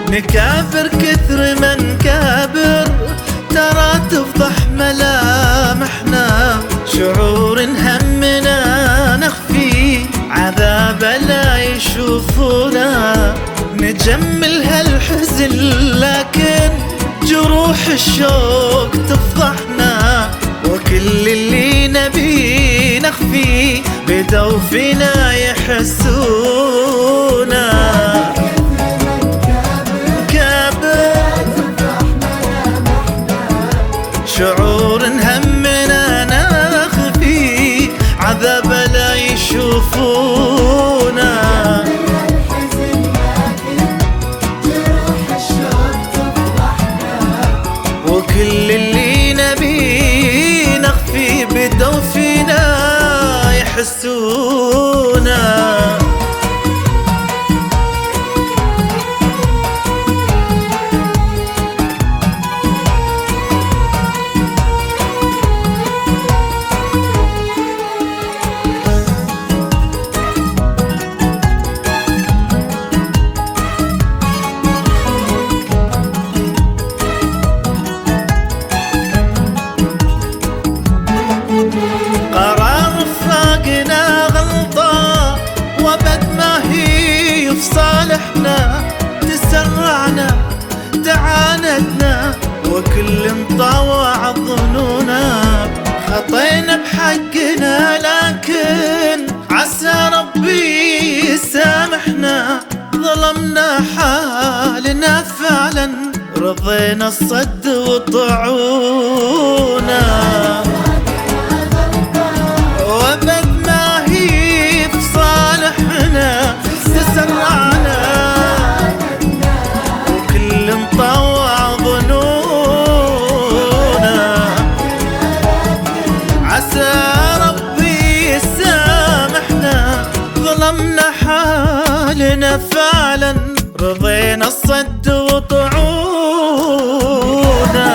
نكابر كثر من كابر، ترى تفضح ملامحنا. شعور همنا نخفي، عذاب لا يشوفونا. نجمل هالحزن لكن جروح الشوق تفضحنا. وكل اللي نبي نخفي بدوا فينا يحسونا. شعور همنا نخفي، عذاب لا يشوفونا. وكل اللي نبي نخفي بدوا فينا يحسونا. قرار فراقنا غلطة، وبد ما هي في صالحنا. تسرعنا تعاندنا، وكل طاوع ظنونا. خطينا بحقنا لكن عسى ربي يسامحنا. ظلمنا حالنا فعلا، رضينا الصد وطعونا. وبد ما هي في صالحنا، تسرعنا وكل مطوع ظنونا. عسى ربي يسامحنا، ظلمنا حالنا فعلا، رضينا الصد وطعونا.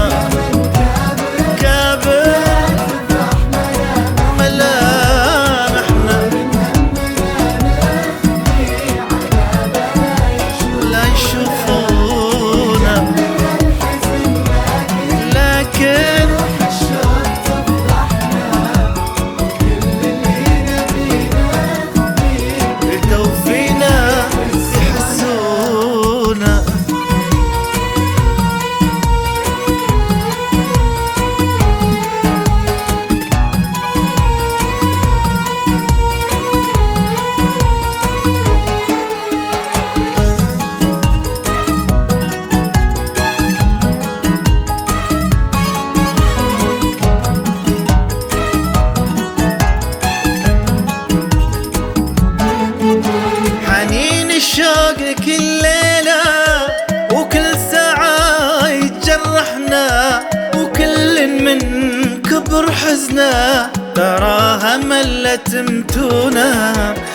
الشوق كل ليلة وكل ساعة يتجرحنا. وكل من كبر حزنا، تراها ملت متونا.